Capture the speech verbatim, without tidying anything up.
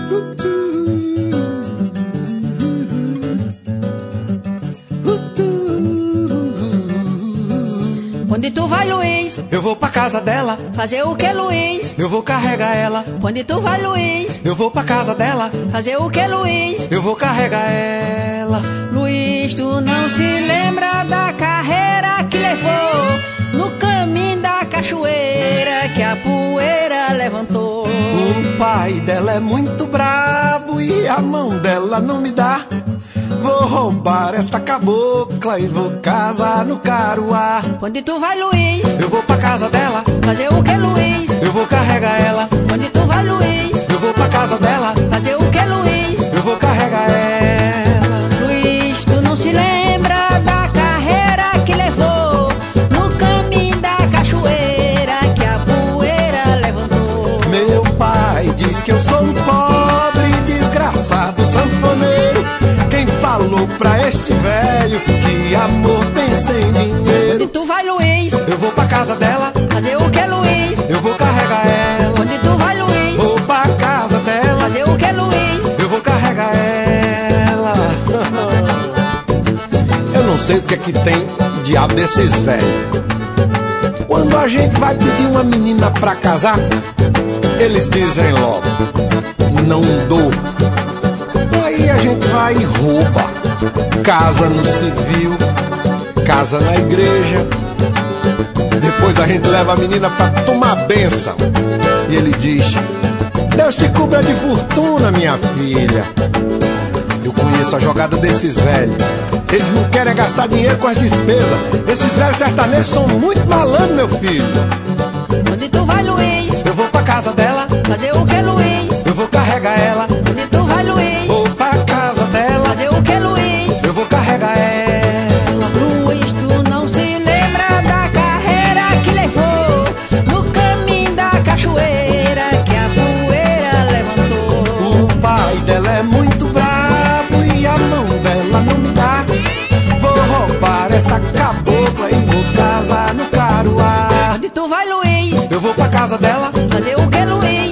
Onde tu vai, Luiz? Eu vou pra casa dela. Fazer o que, Luiz? Eu vou carregar ela. Onde tu vai, Luiz? Eu vou pra casa dela. Fazer o que, Luiz? Eu vou carregar ela. Luiz, tu não se lembra da carreira que levou no caminho da cachoeira que a poeira levantou. O pai dela é muito bravo e a mão dela não me dá. Vou roubar esta cabocla e vou casar no Caruá. Onde tu vai, Luiz? Eu vou pra casa dela. Fazer o que, Luiz? Eu vou carregar ela. Onde tu vai, Luiz? Eu vou pra casa dela. Fazer o que, Luiz? Eu vou carregar ela. Luiz, tu não se lembra da carreira que levou no caminho da cachoeira que a poeira levantou. Meu pai diz que eu sou um pobre desgraçado sanfoneiro. Quem falou pra este velho que amor tem sem dinheiro? Onde tu vai, Luiz? Eu vou pra casa dela. Fazer o que, Luiz? Eu vou carregar ela. Onde tu vai, Luiz? Vou pra casa dela. Fazer o que, Luiz? Eu vou carregar ela. Eu não sei o que é que tem diabo desses velhos. Quando a gente vai pedir uma menina pra casar, eles dizem logo: não dou. Aí a gente vai e rouba. Casa no civil, casa na igreja. Depois a gente leva a menina pra tomar bênção. E ele diz: Deus te cubra de fortuna, minha filha. Eu conheço a jogada desses velhos. Eles não querem gastar dinheiro com as despesas. Esses velhos sertanejos são muito malandros, meu filho. Onde tu vai, Luiz? Eu vou pra casa dela. Fazer o que, Luiz? Eu vou carregar ela. Onde tu vai, Luiz? Vou pra casa dela. Fazer o que, Luiz? Eu vou carregar ela. Luiz, tu não se lembra da carreira que levou no caminho da cachoeira que a poeira levantou. O pai dela é muito bravo e a mão dela não me dá. Vou roubar esta cabocla e vou casar no Caruá. Onde tu vai, Luiz? Eu vou pra casa dela. Fazer o que, Luiz?